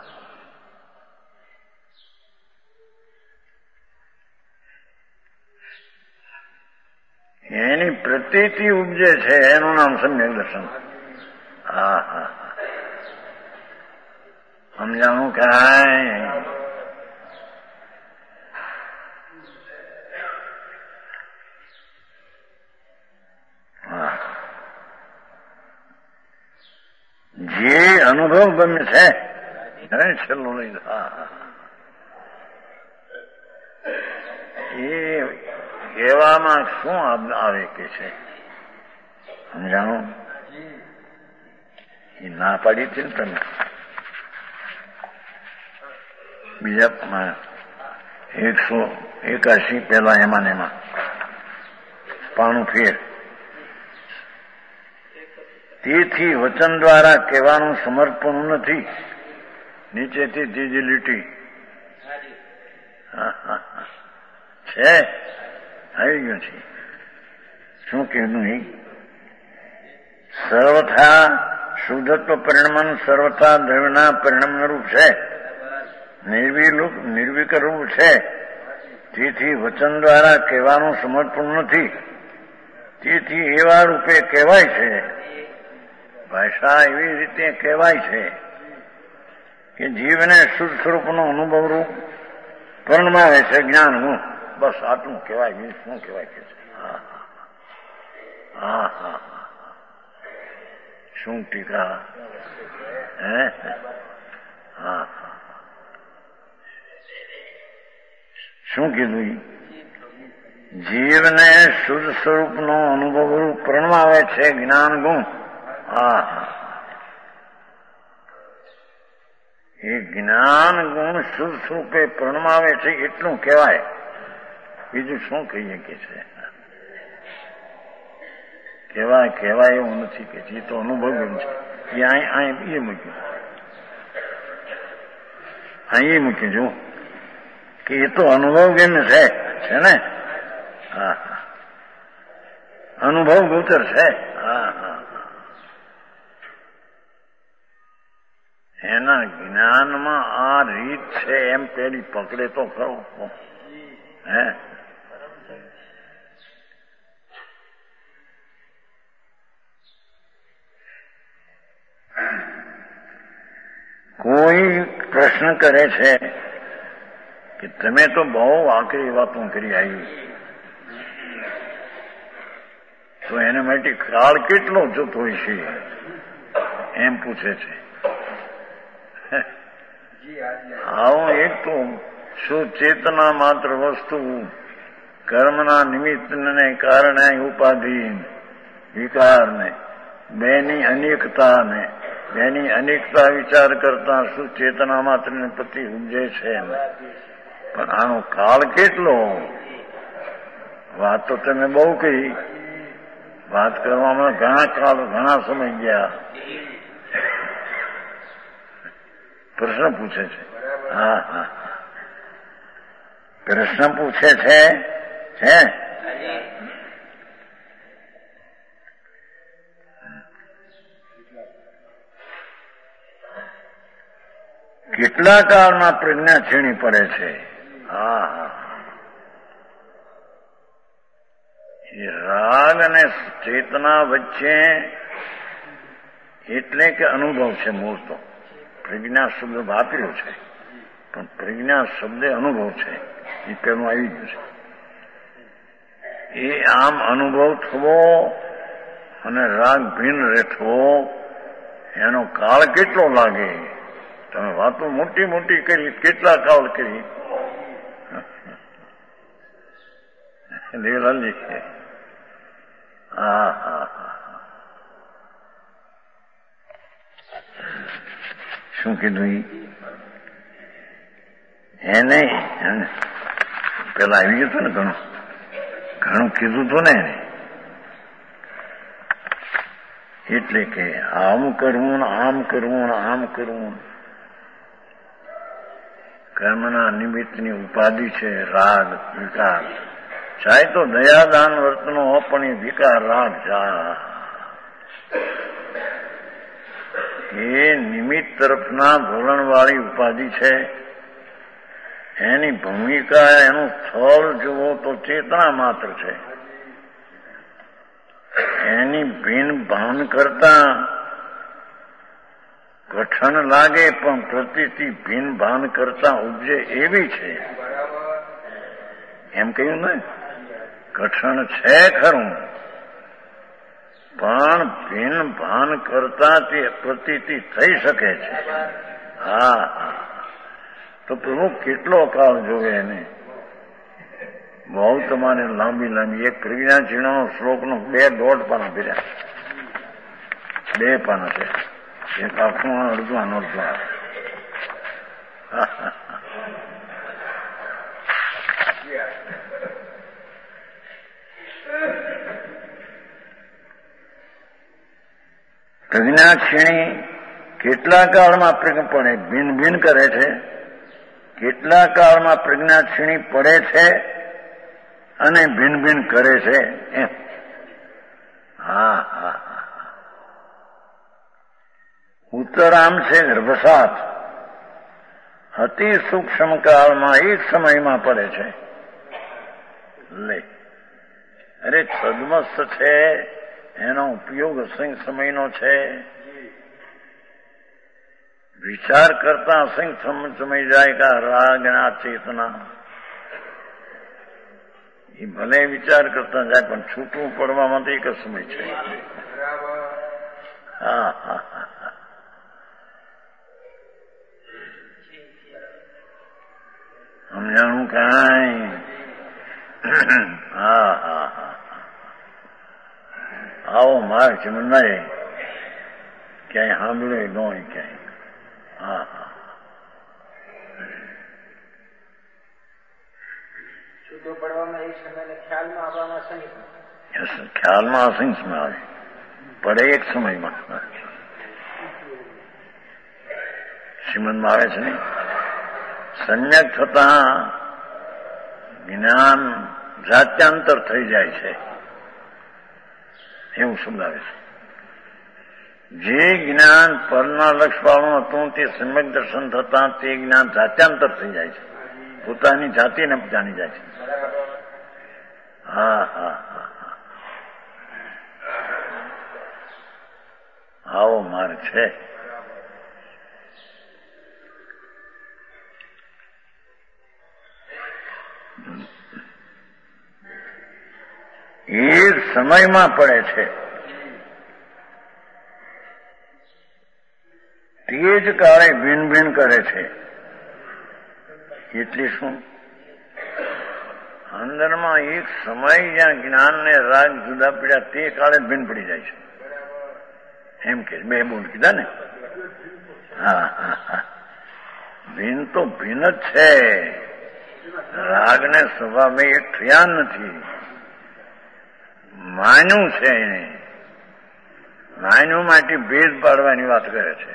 એની પ્રતીતિ ઉપજે છે, એનું નામ સમ્યક દર્શન. હા હા હા. સમજાણું કાંઈ? હા. જે અનુભવ ગમે છે છેલ્લું લઈ. હા હા. એ કહેવામાં શું આવે કે છે સમજાણું? એ ના પાડી હતી ને તમે બીજા 181 પહેલા એમાં ને એમાં 95 ફેર. તેથી વચન દ્વારા કહેવાનું સમર્પણ નથી. નીચેથી ત્રીજી લીટી છે, આવી ગયું છે. શું કહેવું? નહીં સર્વથા શુદ્ધત્વ પરિણમન સર્વથા દ્રવ્યના પરિણમન રૂપ છે, નિર્વિકર રૂપ છે. તેથી વચન દ્વારા કહેવાનું સમર્પણ નથી. તેથી એવા રૂપે કહેવાય છે. ભાષા એવી રીતે કહેવાય છે કે જીવને શુદ્ધ સ્વરૂપનો અનુભવ રૂપ પરિણમાવે છે જ્ઞાન ગુણ. બસ આટલું કહેવાય. બીજું શું કહેવાય કે છે? હા હા હા. શું ટીકા? હે? હા હા. શું કીધું? જીવને શુદ્ધ સ્વરૂપનો અનુભવ રૂપ પરિણમાવે છે જ્ઞાન ગુણ. હા હા. એ જ્ઞાન ગુણ શુદ્ધ સ્વરૂપે પરિણમાવે છે એટલું કહેવાય. બીજું શું કહીએ કે છે? કહેવાય એવું નથી કે જે તો અનુભવ છે. એ અહીં મૂક્યું, અહીં મૂક્યું જો કે એ તો અનુભવ કેમ છે ને? હા હા. અનુભવ ગોચર છે. હા હા. એના જ્ઞાનમાં આ રીત છે એમ પેલી પકડે તો ખરો. હે? કોઈ પ્રશ્ન કરે છે કે તમે તો બહુ આકરી વાતો કરી આવી, તો એને માટે કાળ કેટલો જતો હોય છે એમ પૂછે છે. આવું એક તો શું ચેતના માત્ર વસ્તુ કર્મના નિમિત્તને કારણે ઉપાધિ વિકારને બેની અનેકતાને એની અનેકતા વિચાર કરતા શું ચેતના માત્રને પ્રતિ ઉપજે છે. પણ આનો કાળ કેટલો? વાત તો તમે બહુ કહી, વાત કરવામાં ઘણા કાળ ઘણા સમય ગયા. પ્રશ્ન પૂછે છે. હા હા, પ્રશ્ન પૂછે છે. કેટલા કાળમાં પ્રજ્ઞા છીણી પડે છે. હા હા, એ રાગ અને ચેતના વચ્ચે એટલે કે અનુભવ છે. મૂળ તો પ્રજ્ઞા શબ્દ વાપર્યો છે, પણ પ્રજ્ઞા શબ્દે અનુભવ છે. એ પેલું આવી ગયું છે. એ આમ અનુભવ થવો અને રાગ ભિન્ન રહેવો, એનો કાળ કેટલો લાગે? તમે વાતો મોટી મોટી કરી, કેટલા કાળ કરી. દેવલાલજી, હા હા હા, શું કીધું? એને પેલા આવી ગયું હતું ને, ઘણું ઘણું કીધું હતું ને. એટલે કે આમ કરવું ને આમ કરવું ને આમ કરવું. કર્મના નિમિત્તની ઉપાધિ છે રાગ વિકાર. ચાહે તો દયાદાન વર્તનો હો, પણ એ વિકાર રાગ જા એ નિમિત્ત તરફના વલણવાળી ઉપાધિ છે. એની ભૂમિકા, એનું સ્થળ જુઓ તો ચેતના માત્ર છે. એની ભિન્ન ભાન કરતા કઠણ લાગે, પણ પ્રતિથી ભિન્ન ભાન કરતા ઉપજે એવી છે. એમ કહ્યું ને, કઠણ છે ખરું, પણ ભિન્ન ભાન કરતા તે પ્રતિથી થઈ શકે છે. હા હા, તો પ્રભુ કેટલો કાળ જોવે એને. બહુ તમારે લાંબી લાંબી એક પ્રજ્ઞા છીણાનો શ્લોકનો 2.5 પાના ભર્યા. 2 પાના છે. એક આખું અડધું આનો અડધું. પ્રજ્ઞા છીણી કેટલા કાળમાં પડે, ભિન્ન ભિન્ન કરે છે. કેટલા કાળમાં પ્રજ્ઞા છીણી પડે છે અને ભિન્ન ભિન્ન કરે છે. હા હા, ઉત્તર આમ છે ગર્ભસાત. અતિ સૂક્ષ્મ કાળમાં એક સમયમાં પડે છે. લે, અરે છદ્મસ્થ છે, એનો ઉપયોગ અસંખ્ય સમયનો છે. વિચાર કરતા અસંખ્ય સમય જાય કે રાગના ચેતના એ ભલે વિચાર કરતા જાય, પણ છૂટવું પડવામાં તો એક જ સમય છે. હા હા હા, સમજાણું કાંઈ? હા હા હા, આવો માર્ગ છે મને ક્યાંય સાંભળ્યો ન હોય ક્યાંય. હા હા, છૂટો પડવામાં એક સમય, ખ્યાલમાં આવવામાં અસંખ્ય. ખ્યાલમાં અસંખ્યમાં આવે, પડે એક સમયમાં. શ્રીમદમાં આવે છે ને, સંયક થતા જ્ઞાન જાત્યાંતર થઈ જાય છે, એવું શબ્દ આવે છે. જે જ્ઞાન પરના લક્ષવાળું હતું તે સમ્યક દર્શન થતા તે જ્ઞાન જાત્યાંતર થઈ જાય છે, પોતાની જાતિને જાણી જાય છે. હા હા હા, આવો માર્ગ છે. એ સમયમાં પડે છે. તે જ કાળે ભિન્ન ભિન્ન કરે છે. એટલે શું? અંદરમાં એક સમય જ્યાં જ્ઞાન ને રાગ જુદા પડ્યા તે કાળે ભિન્ન પડી જાય છે. એમ કે બે બોલ કીધા ને. હા હા હા, ભિન્ન તો ભિન્ન જ છે. રાગ ને સ્વભાવ એક થયા નથી. માન્યું છે એને, માન્યું માટે ભેદ પાડવાની વાત કરે છે.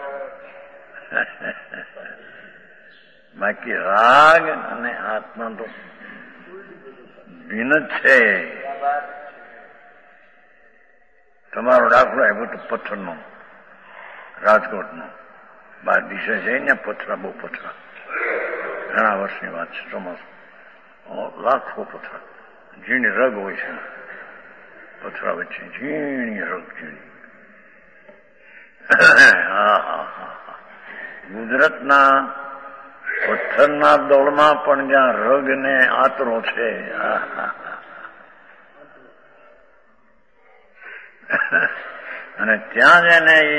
બાકી રાગ અને આત્મા તો ભિન્ન જ છે. તમારો દાખલો આવ્યો તો પથ્થરનો, રાજકોટનો. 12 દિશા જઈને પથરા, બહુ પથરા, ઘણા વર્ષની વાત છે. ચોમાસું લાખો પથરા, ઝીણી રગ હોય છે પથરા વચ્ચે, ઝીણી રગ, ઝીણી. હા હા હા, ગુજરાતના પથ્થરના દોડમાં પણ જ્યાં રગ ને આતરો છે, અને ત્યાં જઈને એ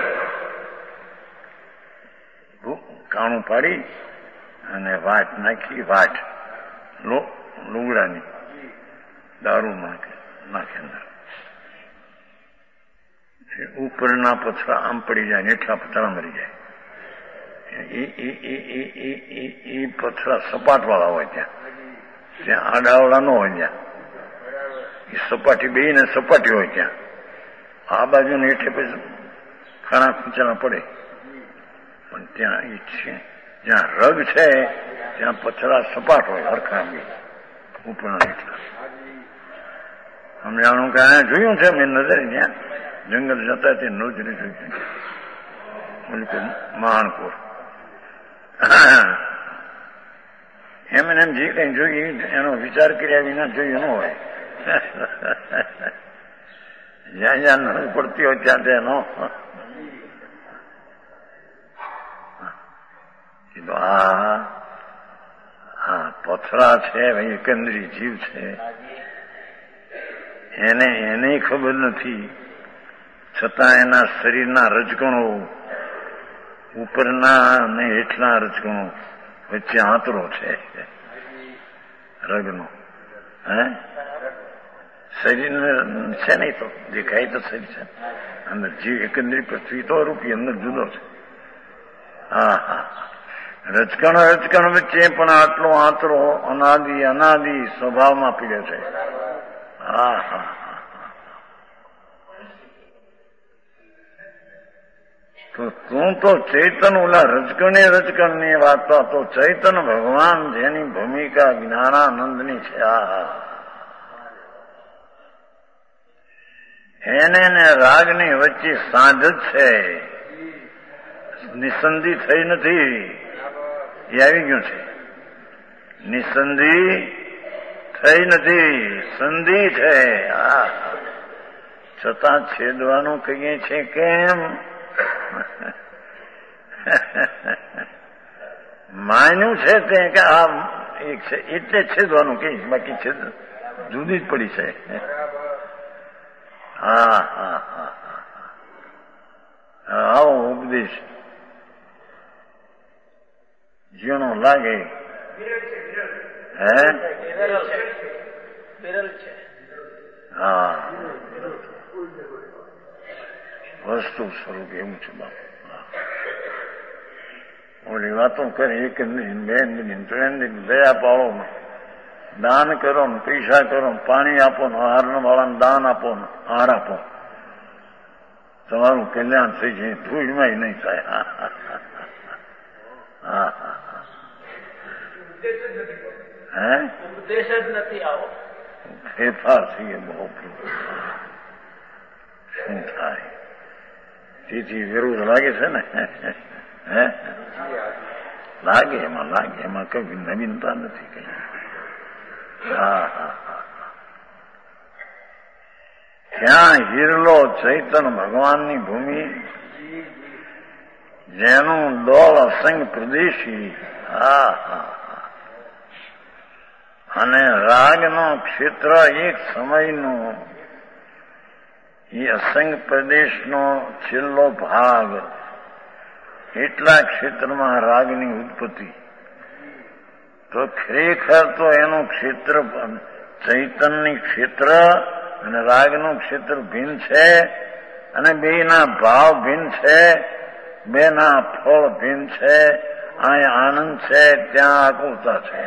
કાણું પાડી અને વાટ નાખી, વાટ લુગડાની દારૂ નાખે અંદર. ઉપરના પથરા આમ પડી જાય, નેઠા પથરા મરી જાય. એ પથરા સપાટ વાળા હોય ત્યાં આડાવાળા ન હોય. ત્યાં એ સપાટી બે ને સપાટી હોય. ત્યાં આ બાજુ ને હેઠે પછી ખાણા ખૂંચાના પડે. પણ ત્યાં એ છે જ્યાં રગ છે ત્યાં પથરા સપાટ હોય, હરખા ઉપરના નેઠા. સમજાણું કે આ જોયું છે મેં નજરે, ત્યાં જંગલ જતા તે નજરે જોયું. માણકોર એમને એમ જે કઈ જોયું એનો વિચાર કર્યા વિના જોયું ન હોય. જ્યાં જ્યાં નજર પડતી હોય ત્યાં તેનો આ પથરા છે એકંદરી જીવ છે, એને ખબર નથી. છતાં એના શરીરના રજકણો, ઉપરના અને હેઠના રજકણો વચ્ચે આંતરો છે રગનો. શરીર છે નહીં તો દેખાય તો શરીર છે, અંદર જીવ એકંદરી પૃથ્વી તો રૂપી અંદર જુદો છે. હા હા, રજકણ વચ્ચે પણ આટલો આંતરો અનાદિ સ્વભાવમાં પીડ્યો છે. હા હા, તો તું તો ચૈતન, ઓલા રજકણની વાત તો ચૈતન ભગવાન જેની ભૂમિકા જ્ઞાનાનંદની છે. એને ને રાગની વચ્ચે સાંજ જ છે, નિસંધિ થઈ નથી. એ આવી ગયું છે. નિસંધિ થઈ નથી, સંધિ છે. છતાં છેદવાનું કહીએ છે કેમ? માન્યું છે તે કે આ એક છે એટલે છેદવાનું કઈ, બાકી છેદ જુદી જ પડી છે. હા હા હા, આવો ઉપદેશ જીણો લાગે. હા, વસ્તુ સ્વરૂપ એવું છે. બાપુ ઓલી વાતો કરે, એક દિન, બે દિન, 3 દિન, દયા પાડો, દાન કરો ને પૈસા કરો, પાણી આપો ને હાર વાળાને દાન આપો ને હાર આપો, તમારું કલ્યાણ થઈ જાય, ધૂળમાં નહીં થાય. હા હા, ઉપદેશ જ નથી આવો. ફેરફાર થઈએ બહુ. શું થાય? તેથી વિરોધ લાગે છે ને. લાગે, એમાં કઈ નવીનતા નથી કઈ. હા હા હા, ત્યાં હિરલો ચૈતન ભગવાનની ભૂમિ, જેનું દોળ અસંગ પ્રદેશી. હા હા, અને રાગનો ક્ષેત્ર એક સમયનું, એ અસંગ પ્રદેશનો છેલ્લો ભાગ. એટલા ક્ષેત્રમાં રાગની ઉત્પત્તિ. તો ખરેખર તો એનું ક્ષેત્ર, ચૈતનની ક્ષેત્ર અને રાગનું ક્ષેત્ર ભિન્ન છે. અને બેના ભાવ ભિન્ન છે, બેના ફળ ભિન્ન છે. અહીંયા આનંદ છે, ત્યાં આકુરતા છે.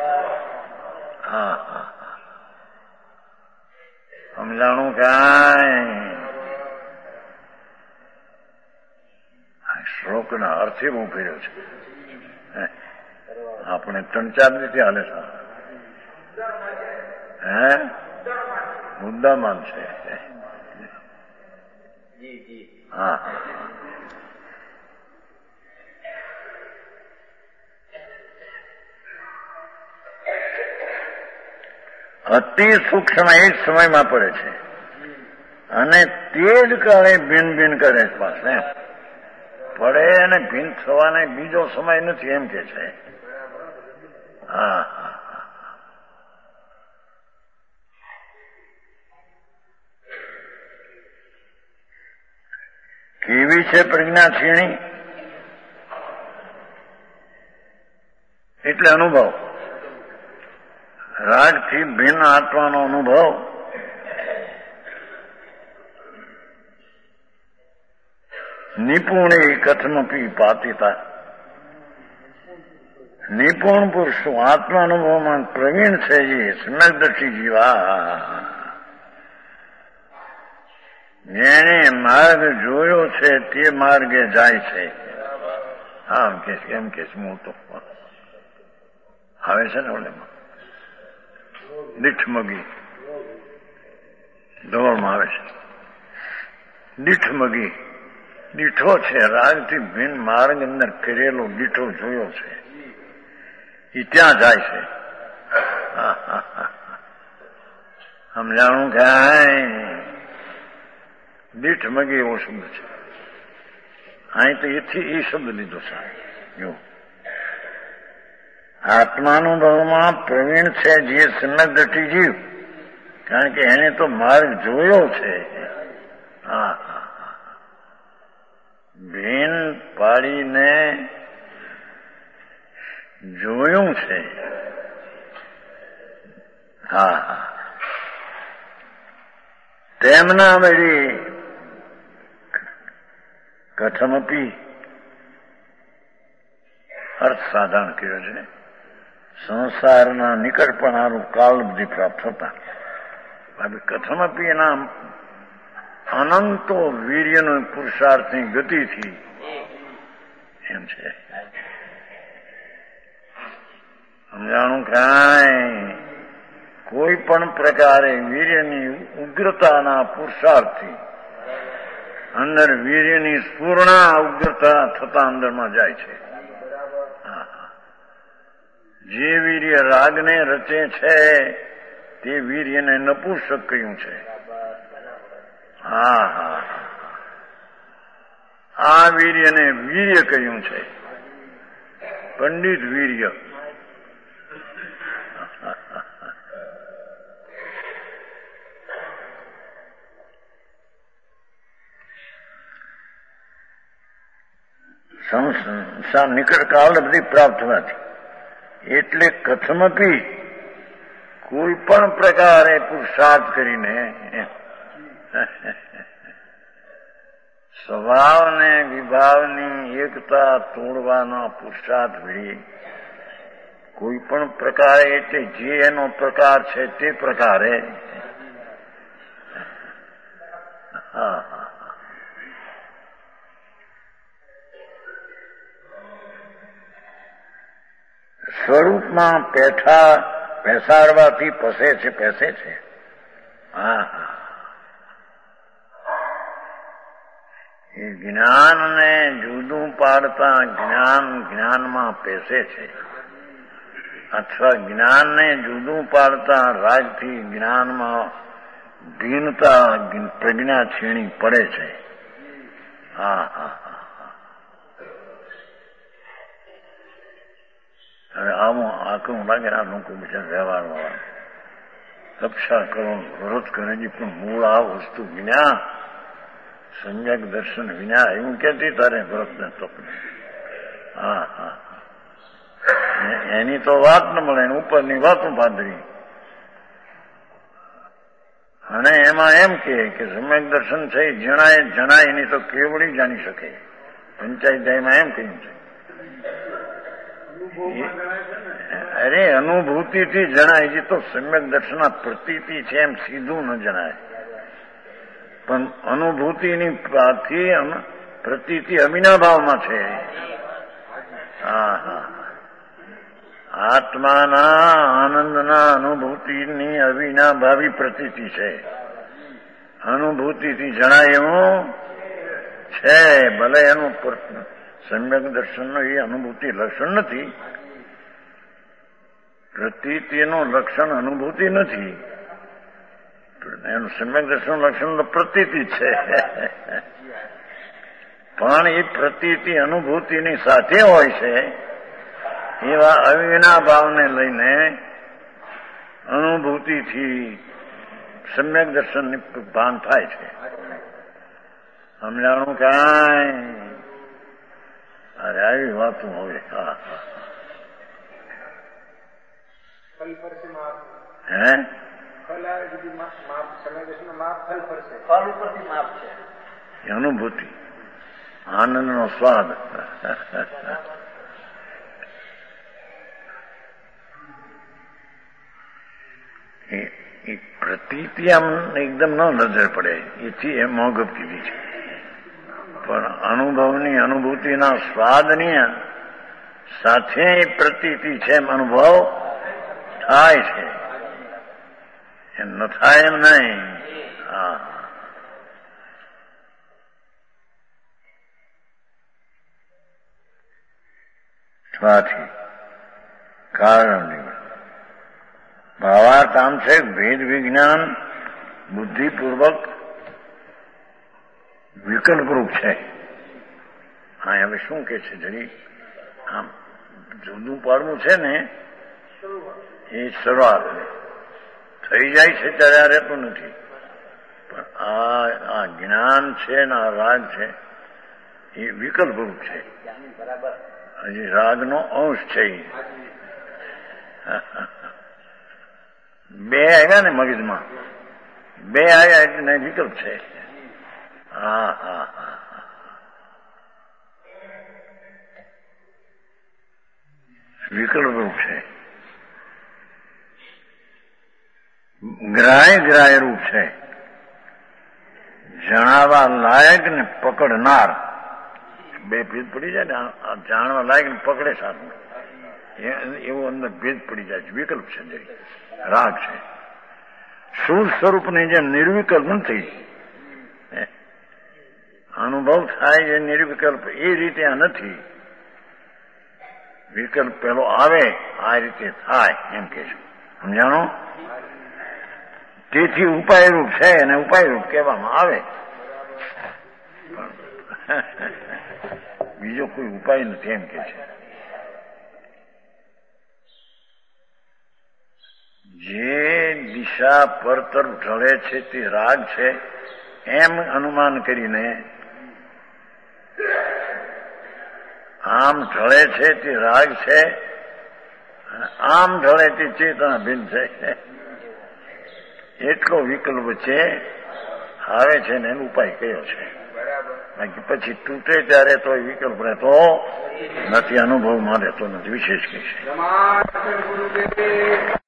હા હા સમજાણું કાંઈ શ્લોકના અર્થ એવો કર્યો છે. આપણે 3-4 રીતે હાલે હે મુદ્દામાન છે. હા અતિ સૂક્ષ્મ એ જ સમયમાં પડે છે અને તે જ કાળે ભિન્ન ભિન્ન કરે છે. પાસે પડે અને ભિન્ન થવાને બીજો સમય નથી એમ કે છે. હા કેવી છે પ્રજ્ઞા છીણી એટલે અનુભવ. રાગથી ભિન્ન આત્માનો અનુભવ નિપુણે કથમપી પાતિતા. નિપુણ પુરુષો આત્માનુભવમાં પ્રવીણ છે. એ સ્મૃતિ જીવા જેણે માર્ગ જોયો છે તે માર્ગે જાય છે. આમ કે એમ કે હું તો આવે છે ને ઓલેમાં દીઠમગી ધોળમાં આવે છે. દીઠમગી દીઠો છે. રાગથી ભિન્ન માર્ગ અંદર કરેલો દીઠો જોયો છે. એ ત્યાં જાય છે. સમજાણું કાંઈ દીઠમગી એવો શબ્દ છે. અહીં તો એથી એ શબ્દ લીધો છે. આત્માનુભવમાં પ્રવીણ છે જે સમગ્રટી જીવ, કારણ કે એને તો માર્ગ જોયો છે. હા ભીન પાડીને જોયું છે. હા તેમના વળી કથમપી અર્થ સાધારણ કર્યો છે. સંસારના નિકટપણાનું કાલબુદ્ધિ પ્રાપ્ત થતા. કથમપી એના અનંતો વીર્યનો પુરુષાર્થની ગતિથી એમ છે. સમજાણું કાંઈ કોઈ પણ પ્રકારે વીર્યની ઉગ્રતાના પુરુષાર્થથી અંદર વીર્યની પૂર્ણ ઉગ્રતા થતા અંદરમાં જાય છે. જે વીર્ય રાગને રચે છે તે વીર્યને નપુંસક કહ્યું છે. હા હા આ વીર્યને વીર્ય કહ્યું છે. પંડિત વીર્ય. સંસાર નિકટ કાળ બધી પ્રાપ્ત થવાથી એટલે કથમપી કોઈ પણ પ્રકારે પુરુષાર્થ કરીને સ્વભાવને વિભાવની એકતા તોડવાનો પુરુષાર્થ વળી કોઈ પણ પ્રકારે એટલે જે એનો પ્રકાર છે તે પ્રકારે સ્વરૂપમાં પેસાડવાથી પેસે છે. હા એ જ્ઞાનને જુદું પાડતા જ્ઞાનમાં પેસે છે, અથવા જ્ઞાનને જુદું પાડતા રાગથી જ્ઞાનમાં ભિન્નતા પ્રજ્ઞા છીણી પડે છે. હા હવે આવું આખું લાગે આ લોકો બીજા વ્યવહારમાં રક્ષા કરો વિરોધ કરે છે, પણ મૂળ આ વસ્તુ વિના સમ્યક દર્શન વિના એવું કેતી તારે વ્રતને તપને. હા એની તો વાત ન મળે, એની ઉપરની વાતો પાદરી. અને એમાં એમ કે સમ્યક દર્શન છે એ જણાય નહીં તો કેવડી જાણી શકે. પંચાયતમાં એમ કહ્યું છે. અરે અનુભૂતિથી જણાય છે તો સમ્યક દર્શન પ્રતીતિ છે એમ સીધું ન જણાય. પણ અનુભૂતિની પ્રતીતિ અવિનાભાવમાં છે. આત્માના આનંદના અનુભૂતિની અવિનાભાવી પ્રતીતિ છે. અનુભૂતિથી જણાય એવું છે. ભલે એનું સમ્યક દર્શનનું એ અનુભૂતિ લક્ષણ નથી. પ્રતીતિનું લક્ષણ અનુભૂતિ નથી. એનું સમ્યક દર્શન લક્ષણ પ્રતીતિ છે. પણ એ પ્રતીતિ અનુભૂતિની સાથે હોય છે. એવા અવિના ભાવને લઈને અનુભૂતિથી સમ્યક દર્શનની ભાન થાય છે. સમજાણું કાંઈ? અરે આવી વાતું હવે. હે અનુભૂતિ આનંદનો સ્વાદ. એ પ્રતીતિ આમ એકદમ ન નજર પડે એથી એ મોગપ કીધી છે. પણ અનુભવની અનુભૂતિના સ્વાદની સાથે પ્રતીતિ છે એમ અનુભવ થાય છે. એમ ન થાય એમ નહીં. સ્વાથી કારણ ભાવાર્થ આમ છે. ભેદ વિજ્ઞાન બુદ્ધિપૂર્વક વિકલ્પરૂપ છે. હા હવે શું કે છે જરી આમ જુદું પાડવું છે ને એ શરૂઆત થઈ જાય છે ત્યારે આ રહેતું નથી. પણ આ જ્ઞાન છે ને આ રાગ છે એ વિકલ્પરૂપ છે. હજી રાગનો અંશ છે. બે આવ્યા ને મગજમાં, બે આવ્યા એટલે વિકલ્પ છે. વિકલ્પ રૂપ છે. ગ્રાહ્ય રૂપ છે. જણાવવા લાયક ને પકડનાર બે ભેદ પડી જાય ને. જાણવા લાયક ને પકડે સારું એવું અંદર ભેદ પડી જાય છે. વિકલ્પ છે જરી રાગ છે. શુદ્ધ સ્વરૂપની જે નિર્વિકલ્પ નથી અનુભવ થાય એ નિર્વિકલ્પ એ રીતે આ નથી. વિકલ્પ પેલો આવે આ રીતે થાય એમ કે છે. સમજાણો? તેથી ઉપાયરૂપ છે અને ઉપાયરૂપ કહેવામાં આવે. બીજો કોઈ ઉપાય નથી એમ કે છે. જે દિશા પર તરફ ઢળે છે તે રાગ છે એમ અનુમાન કરીને આમ ઢળે છે તે રાગ છે આમ ઢળે તે ચેતના ભિન્ન છે. એટલો વિકલ્પ છે આવે છે ને એનો ઉપાય કયો છે. બાકી પછી તૂટે ત્યારે તો વિકલ્પ રહેતો નથી. અનુભવમાં રહેતો નથી. વિશેષ કઈ છે.